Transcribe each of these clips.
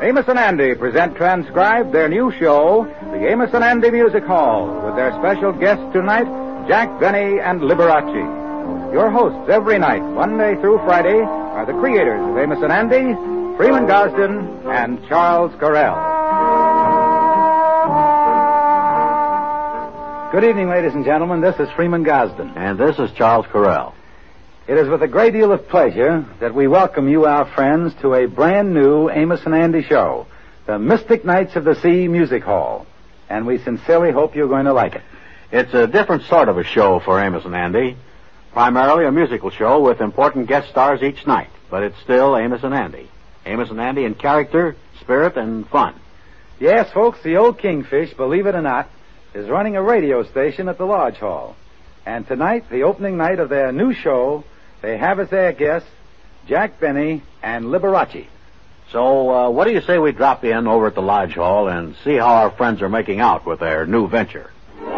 Amos and Andy present transcribed their new show, The Amos and Andy Music Hall, with their special guests tonight, Jack Benny and Liberace. Your hosts every night, Monday through Friday, are the creators of Amos and Andy, Freeman Gosden and Charles Correll. Good evening, ladies and gentlemen. This is Freeman Gosden. And this is Charles Correll. It is with a great deal of pleasure that we welcome you, our friends, to a brand new Amos and Andy show, the Mystic Knights of the Sea Music Hall. And we sincerely hope you're going to like it. It's a different sort of a show for Amos and Andy. Primarily a musical show with important guest stars each night. But it's still Amos and Andy. Amos and Andy in character, spirit, and fun. Yes, folks, the old Kingfish, believe it or not, is running a radio station at the Lodge Hall. And tonight, the opening night of their new show, they have as their guests Jack Benny and Liberace. So, what do you say we drop in over at the Lodge Hall and see how our friends are making out with their new venture?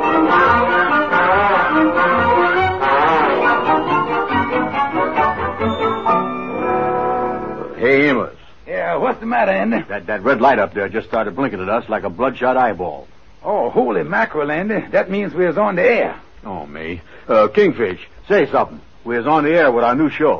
Hey, Amos. Yeah, what's the matter, Andy? That red light up there just started blinking at us like a bloodshot eyeball. Oh, holy mackerel, Andy. That means we're on the air. Oh, me. Kingfish, say something. We're on the air with our new show.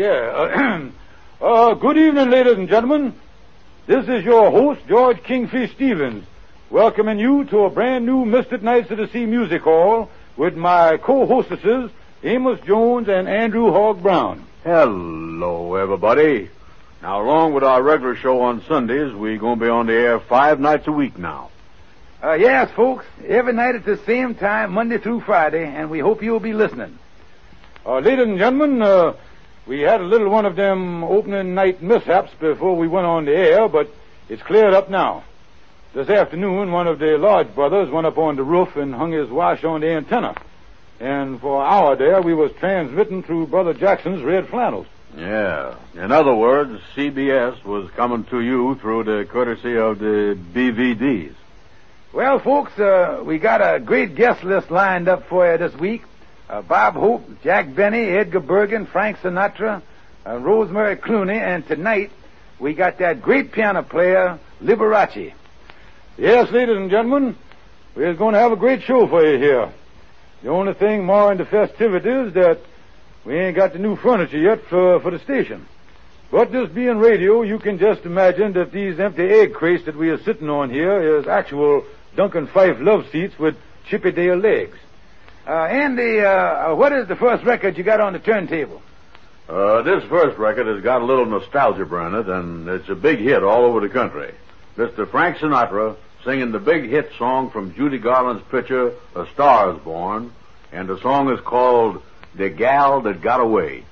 Good evening, ladies and gentlemen. This is your host, George Kingfish Stevens, welcoming you to a brand new Mystic Knights of the Sea Music Hall with my co-hostesses, Amos Jones and Andrew Hogg Brown. Hello, everybody. Now, along with our regular show on Sundays, we're going to be on the air 5 nights a week now. Yes, folks, every night at the same time, Monday through Friday, and we hope you'll be listening. Ladies and gentlemen, we had a little one of them opening night mishaps before we went on the air, but it's cleared up now. This afternoon, one of the Lodge brothers went up on the roof and hung his wash on the antenna. And for an hour there, we was transmitting through Brother Jackson's red flannels. Yeah. In other words, CBS was coming to you through the courtesy of the BVDs. Well, folks, we got a great guest list lined up for you this week. Bob Hope, Jack Benny, Edgar Bergen, Frank Sinatra, Rosemary Clooney, and tonight we got that great piano player, Liberace. Yes, ladies and gentlemen, we're going to have a great show for you here. The only thing marring the festivities is that we ain't got the new furniture yet for the station. But this being radio, you can just imagine that these empty egg crates that we are sitting on here is actual Duncan Fife love seats with Chippendale legs. Andy, what is the first record you got on the turntable? This first record has got a little nostalgia in it, and it's a big hit all over the country. Mr. Frank Sinatra singing the big hit song from Judy Garland's picture, A Star Is Born, and the song is called The Gal That Got Away.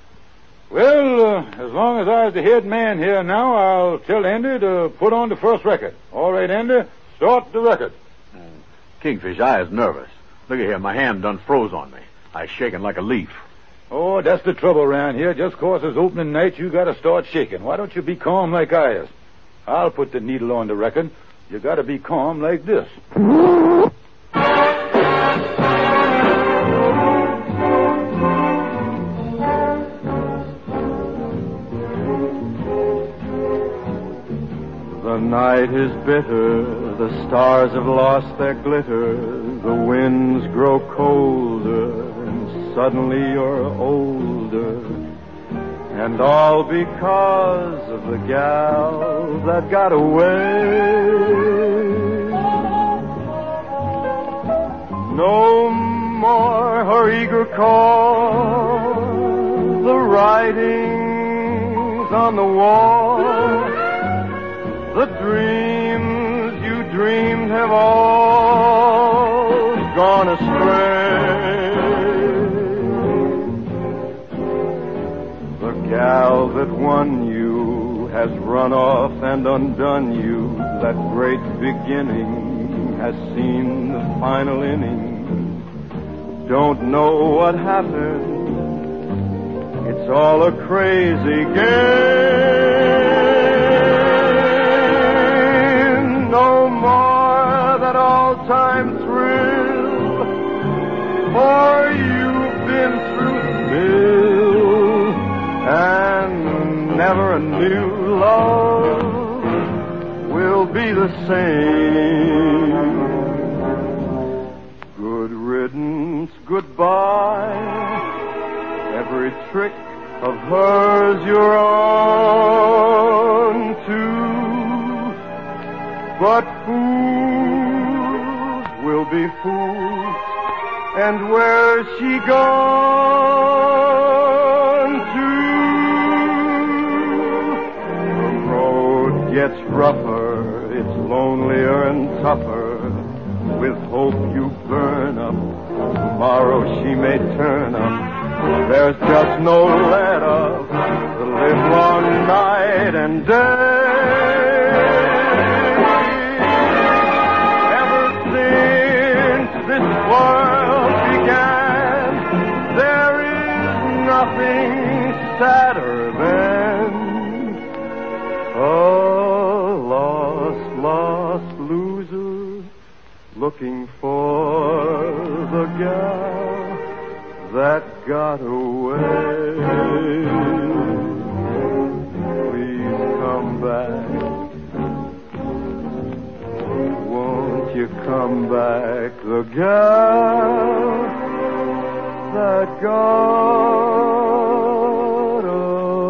Well, as long as I was the head man here now, I'll tell Andy to put on the first record. All right, Andy, start the record. Kingfish, I is nervous. Look at here, my hand done froze on me. I shaking like a leaf. Oh, that's the trouble around here. Just 'cause it's opening night, you gotta start shaking. Why don't you be calm like I is? I'll put the needle on the record. You gotta be calm like this. The night is bitter, the stars have lost their glitter, the winds grow colder, and suddenly you're older. And all because of the gal that got away. No more her eager call, the writings on the wall. The dreams you dreamed have all gone astray. The gal that won you has run off and undone you. That great beginning has seen the final inning. Don't know what happened. It's all a crazy game. No more that all-time thrill, for you've been through the mill, and never a new love will be the same. Good riddance, goodbye. Every trick of hers you're on to. But fools will be fools, and where's she gone to? The road gets rougher, it's lonelier and tougher. With hope you burn up, tomorrow she may turn up. There's just no let up, the livelong night and day. Ever since this world began, there is nothing sadder than a lost loser looking for the gal that got away. Please come back. Won't you come back? The gal that got away.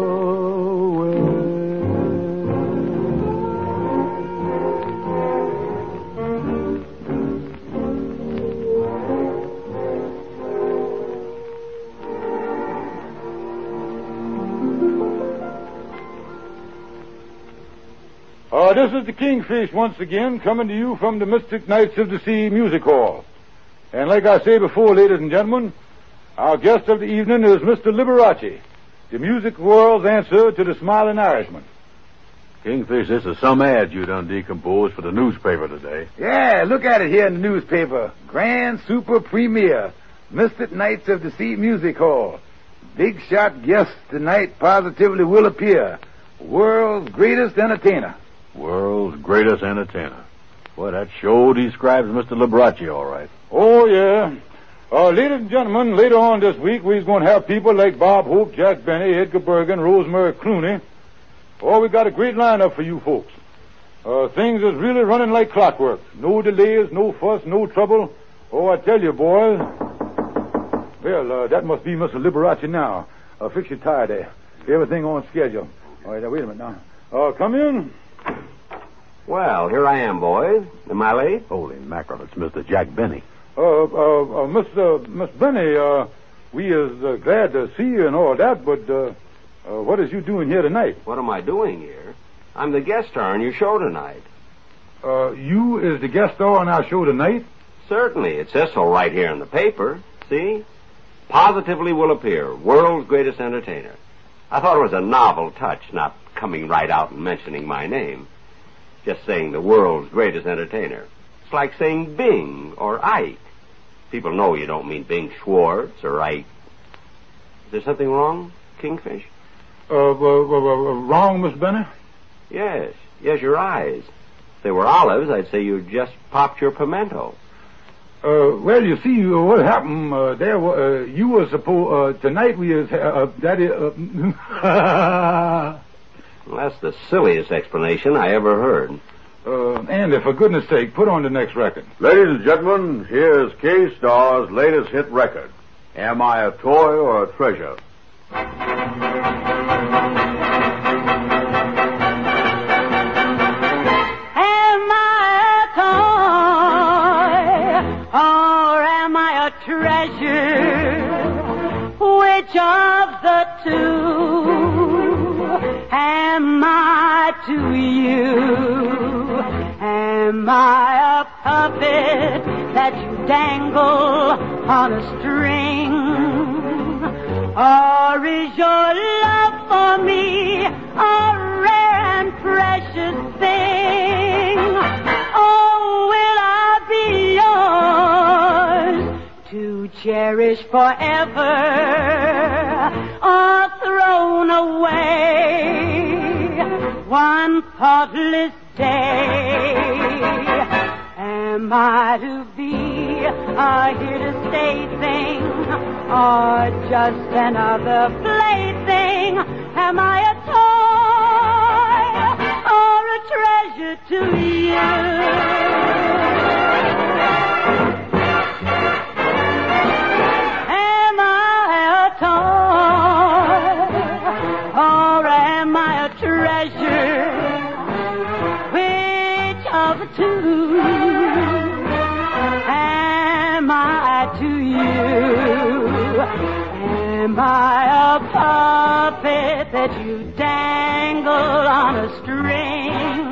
This is the Kingfish once again, coming to you from the Mystic Knights of the Sea Music Hall. And like I say before, ladies and gentlemen, our guest of the evening is Mr. Liberace, the music world's answer to the Smiling Irishman. Kingfish, this is some ad you done decomposed for the newspaper today. Yeah, look at it here in the newspaper. Grand Super Premiere, Mystic Knights of the Sea Music Hall. Big shot guest tonight positively will appear. World's greatest entertainer. World's greatest entertainer. Well, that show describes Mr. Liberace all right. Oh, yeah. Ladies and gentlemen, later on this week, we're going to have people like Bob Hope, Jack Benny, Edgar Bergen, Rosemary Clooney. Oh, we got a great lineup for you folks. Things is really running like clockwork. No delays, no fuss, no trouble. Oh, I tell you, boys. Well, that must be Mr. Liberace now. Fix your tie there. Everything on schedule. All right, now, wait a minute now. Come in. Well, here I am, boys. Am I late? Holy mackerel, it's Mr. Jack Benny. Miss Benny, we is glad to see you and all that, but what is you doing here tonight? What am I doing here? I'm the guest star on your show tonight. You is the guest star on our show tonight? Certainly. It says so right here in the paper. See? Positively will appear. World's greatest entertainer. I thought it was a novel touch, not coming right out and mentioning my name. Just saying the world's greatest entertainer. It's like saying Bing or Ike. People know you don't mean Bing Schwartz or Ike. Is there something wrong, Kingfish? Wrong, Miss Benny? Yes, your eyes. If they were olives, I'd say you just popped your pimento. Well, you see, what happened, you were supposed, tonight we is, that is, Well, that's the silliest explanation I ever heard. Andy, for goodness sake, put on the next record. Ladies and gentlemen, here's K-Star's latest hit record. Am I a toy or a treasure? Am I a toy or am I a treasure? Which of the two am I to you? Am I a puppet that you dangle on a string? Or is your love for me a rare and precious thing? Oh, will I be yours to cherish forever or thrown away one thoughtless day? Am I to be a here to stay thing or just another plaything? Am I a toy or a treasure to love too. Am I to you? Am I a puppet that you dangle on a string?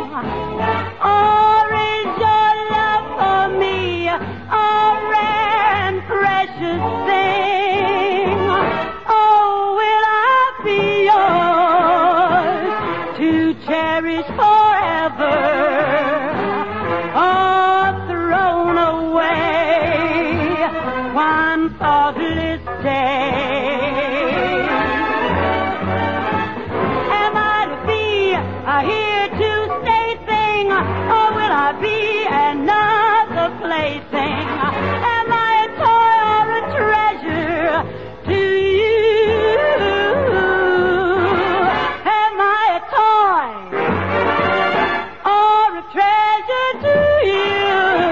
Or is your love for me a rare and precious thing? Oh, will I be yours to cherish forever, or thrown away one thoughtless day? Am I to be a here to stay thing, or will I be another plaything? Am I a toy or a treasure to you? Am I a toy or a treasure to you?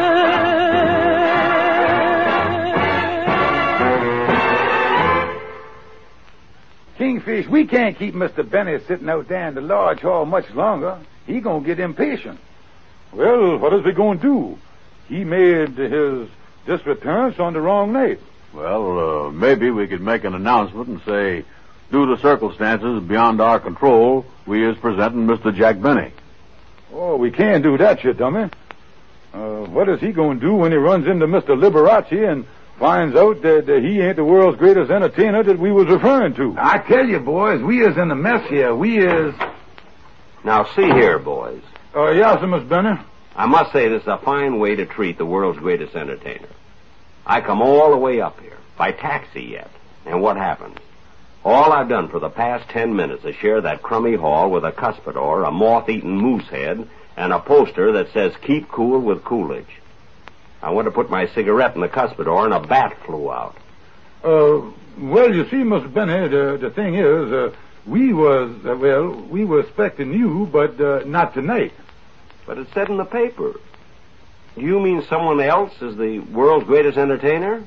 Kingfish, we can't keep Mr. Benny sitting out there in the large hall much longer. He gonna get impatient. Well, what is we going to do? He made his disappearance on the wrong night. Well, maybe we could make an announcement and say, due to circumstances beyond our control, we is presenting Mr. Jack Benny. Oh, we can't do that, you dummy. What is he going to do when he runs into Mr. Liberace and finds out that he ain't the world's greatest entertainer that we was referring to? I tell you, boys, we is in a mess here. We is... Now, see here, boys. Yes, Miss Benny. I must say this is a fine way to treat the world's greatest entertainer. I come all the way up here, by taxi yet, and what happens? All I've done for the past 10 minutes is share that crummy hall with a cuspidor, a moth-eaten moose head, and a poster that says, "Keep cool with Coolidge." I went to put my cigarette in the cuspidor, and a bat flew out. Well, you see, Miss Benny, the thing is, we were expecting you, but not tonight. But it said in the paper. Do you mean someone else is the world's greatest entertainer?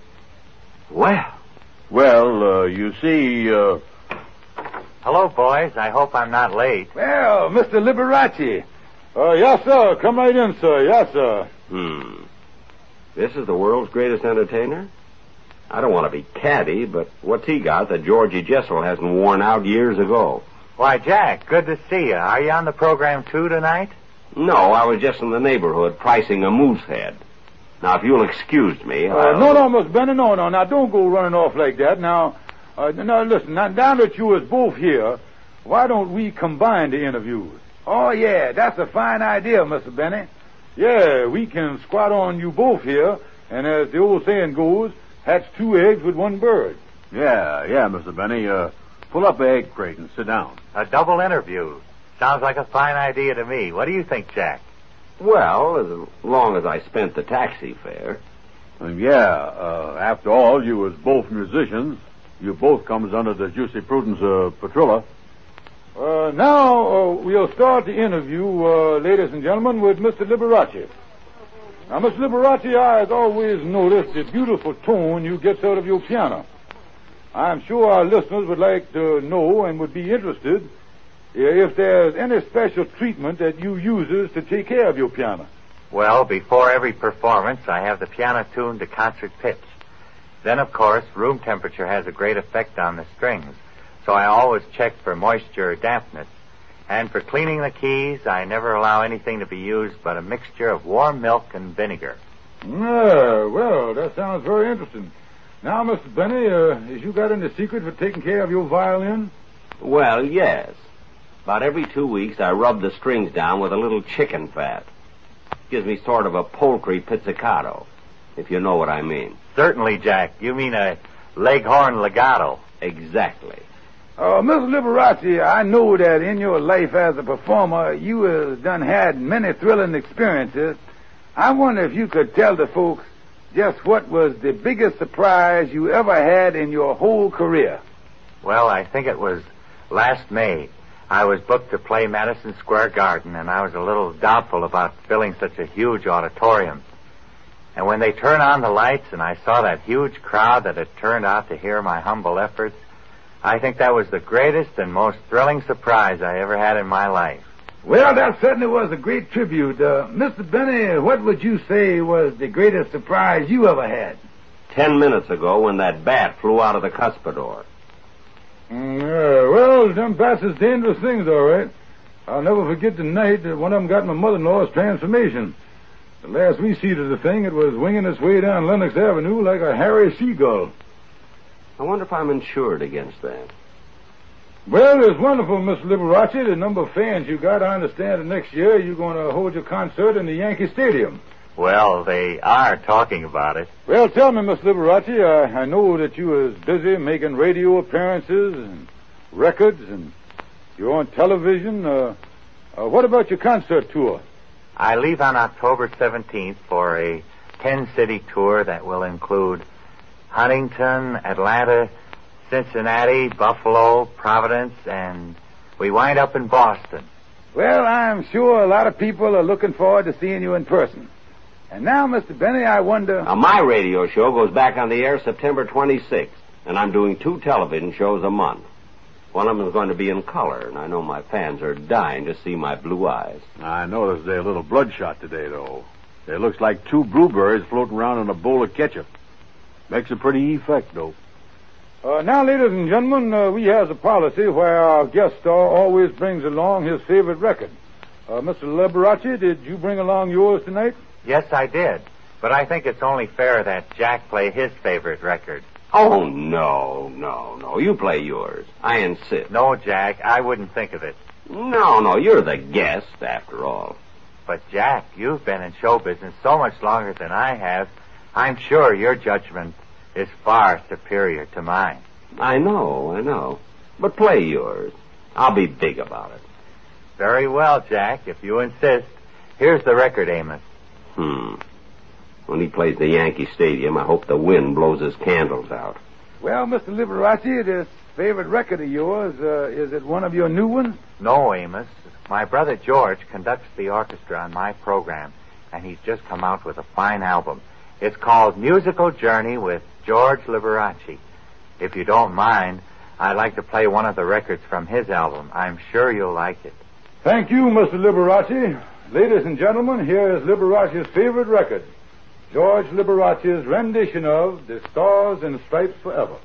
Well, you see, Hello, boys. I hope I'm not late. Well, Mr. Liberace. Yes, sir. Come right in, sir. Yes, sir. This is the world's greatest entertainer? I don't want to be catty, but what's he got that Georgie Jessel hasn't worn out years ago? Why, Jack, good to see you. Are you on the program, too, tonight? No, I was just in the neighborhood pricing a moose head. Now, if you'll excuse me... No, Miss Benny, no. Now, don't go running off like that. Now, listen, now that you is both here, why don't we combine the interviews? Oh, yeah, that's a fine idea, Mr. Benny. Yeah, we can squat on you both here, and as the old saying goes, hatch 2 eggs with 1 bird. Yeah, Mr. Benny, pull up the egg crate and sit down. A double interview. Sounds like a fine idea to me. What do you think, Jack? Well, as long as I spent the taxi fare. After all, you was both musicians. You both comes under the juicy prudence of Petrilla. Now, we'll start the interview, ladies and gentlemen, with Mr. Liberace. Now, Mr. Liberace, I have always noticed the beautiful tone you get out of your piano. I'm sure our listeners would like to know and would be interested if there's any special treatment that you uses to take care of your piano. Well, before every performance, I have the piano tuned to concert pitch. Then, of course, room temperature has a great effect on the strings, so I always check for moisture or dampness. And for cleaning the keys, I never allow anything to be used but a mixture of warm milk and vinegar. Well, that sounds very interesting. Now, Mr. Benny, has you got any secret for taking care of your violin? Well, yes. About every 2 weeks, I rub the strings down with a little chicken fat. Gives me sort of a poultry pizzicato, if you know what I mean. Certainly, Jack. You mean a leghorn legato. Exactly. Mr. Liberace, I know that in your life as a performer, you have had many thrilling experiences. I wonder if you could tell the folks just what was the biggest surprise you ever had in your whole career. Well, I think it was last May. I was booked to play Madison Square Garden, and I was a little doubtful about filling such a huge auditorium. And when they turned on the lights and I saw that huge crowd that had turned out to hear my humble efforts, I think that was the greatest and most thrilling surprise I ever had in my life. Well, that certainly was a great tribute. Mr. Benny, what would you say was the greatest surprise you ever had? 10 minutes ago when that bat flew out of the cuspidor. Well, them bats is dangerous things, all right. I'll never forget the night that one of them got my mother-in-law's transformation. The last we see of the thing, it was winging its way down Lenox Avenue like a hairy seagull. I wonder if I'm insured against that. Well, it's wonderful, Mr. Liberace, the number of fans you got. I understand that next year you're going to hold your concert in the Yankee Stadium. Well, they are talking about it. Well, tell me, Mr. Liberace, I know that you was busy making radio appearances and records, and you're on television. What about your concert tour? I leave on October 17th for a 10-city tour that will include Huntington, Atlanta, Cincinnati, Buffalo, Providence, and we wind up in Boston. Well, I'm sure a lot of people are looking forward to seeing you in person. And now, Mr. Benny, I wonder... Now, my radio show goes back on the air September 26th, and I'm doing 2 television shows a month. One of them is going to be in color, and I know my fans are dying to see my blue eyes. I noticed they're a little bloodshot today, though. It looks like 2 blueberries floating around in a bowl of ketchup. Makes a pretty effect, though. Now, ladies and gentlemen, we has a policy where our guest star always brings along his favorite record. Mr. Liberace, did you bring along yours tonight? Yes, I did. But I think it's only fair that Jack play his favorite record. Oh, no. You play yours. I insist. No, Jack, I wouldn't think of it. No, you're the guest, after all. But, Jack, you've been in show business so much longer than I have. I'm sure your judgment is far superior to mine. I know. But play yours. I'll be big about it. Very well, Jack, if you insist. Here's the record, Amos. When he plays the Yankee Stadium, I hope the wind blows his candles out. Well, Mr. Liberace, this favorite record of yours, is it one of your new ones? No, Amos. My brother George conducts the orchestra on my program, and he's just come out with a fine album. It's called Musical Journey with George Liberace. If you don't mind, I'd like to play one of the records from his album. I'm sure you'll like it. Thank you, Mr. Liberace. Ladies and gentlemen, here is Liberace's favorite record, George Liberace's rendition of The Stars and Stripes Forever.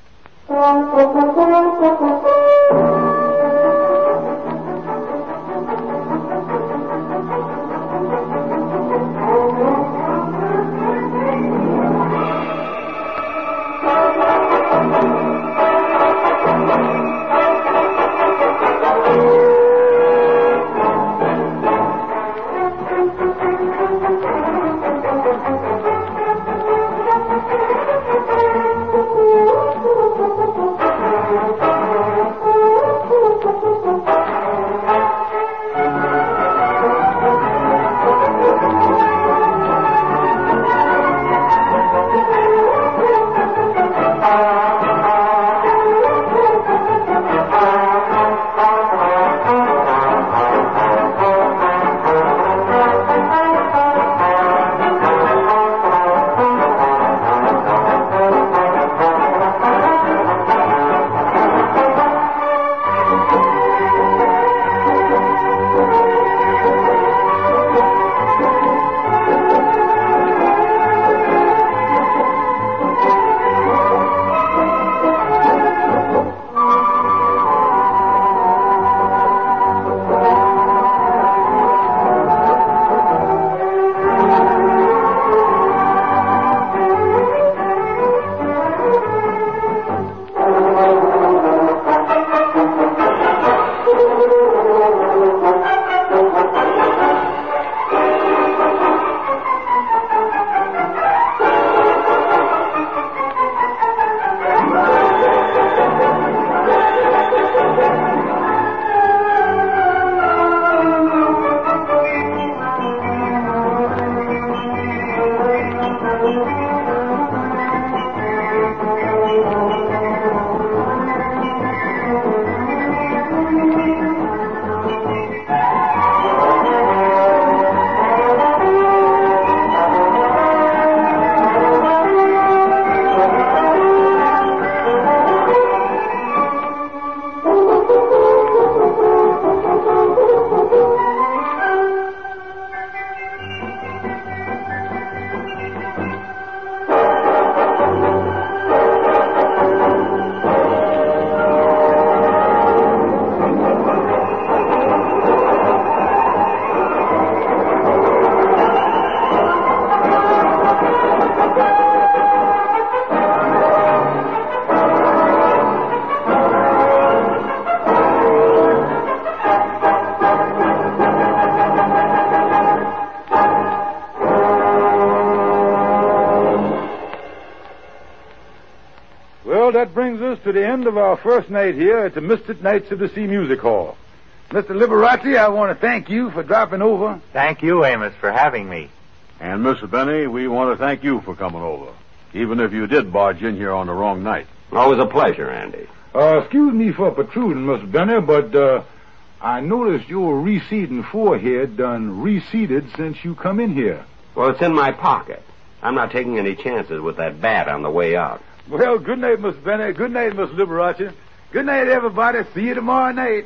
that brings us to the end of our first night here at the Mystic Knights of the Sea Music Hall. Mr. Liberace, I want to thank you for dropping over. Thank you, Amos, for having me. And, Mr. Benny, we want to thank you for coming over, even if you did barge in here on the wrong night. Always a pleasure, Andy. Excuse me for protruding, Mr. Benny, but I noticed your receding forehead done receded since you come in here. Well, it's in my pocket. I'm not taking any chances with that bat on the way out. Well, good night, Mr. Benny. Good night, Mr. Liberace. Good night, everybody. See you tomorrow night.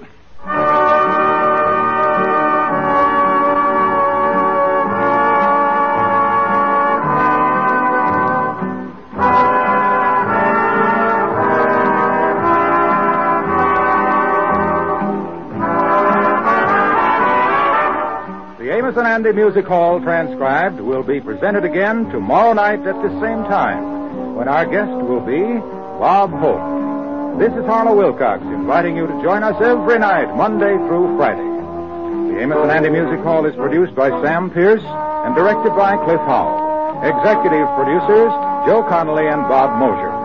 The Amos and Andy Music Hall transcribed will be presented again tomorrow night at the same time, when our guest will be Bob Hope. This is Harlow Wilcox inviting you to join us every night, Monday through Friday. The Amos and Andy Music Hall is produced by Sam Pierce and directed by Cliff Howell. Executive producers Joe Connolly and Bob Mosier.